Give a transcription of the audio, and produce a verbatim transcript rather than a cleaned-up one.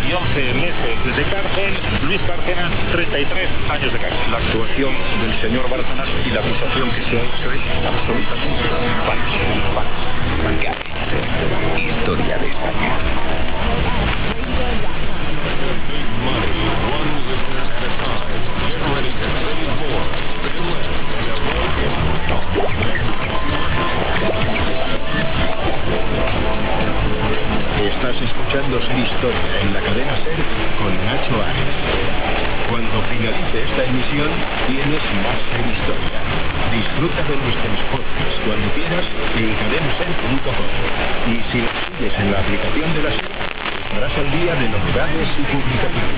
y once meses de cárcel. Luis Bárcenas, treinta y tres años de cárcel. La actuación del señor Bárcenas y la acusación que se ha hecho es absolutamente falsa. Cadena Ser. Historia de España. Estás escuchando Ser Historia en la cadena Ser con Nacho Ares. Cuando finalice esta emisión, tienes más Ser Historia. Disfruta de nuestros podcasts cuando quieras en cadena ser punto com. Y si nos sigues en la aplicación de la Ser, estarás al día de novedades y publicaciones.